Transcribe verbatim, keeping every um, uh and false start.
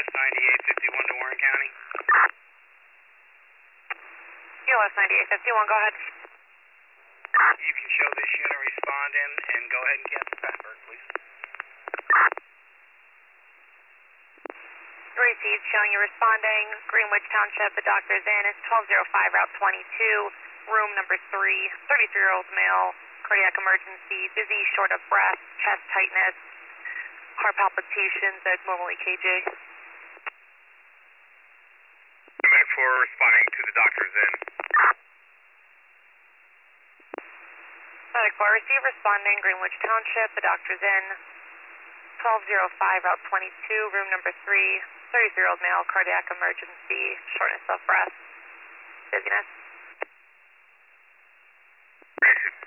S ninety-eight fifty-one to Warren County. E L S ninety-eight fifty-one, go ahead. You can show this unit responding and go ahead and cancel Fatburg, please. Received, showing you responding. Greenwich Township, the doctor's in. It's twelve oh five, Route twenty-two, room number three, thirty-three-year-old male, cardiac emergency, dizzy, short of breath, chest tightness, heart palpitations, abnormal E K G. Unit four responding to the doctor's in. Medic four, receive responding. Greenwich Township, the doctor's in. twelve oh five, Route twenty-two, room number three, thirty-three-year-old male, cardiac emergency, shortness of breath, dizziness. Patient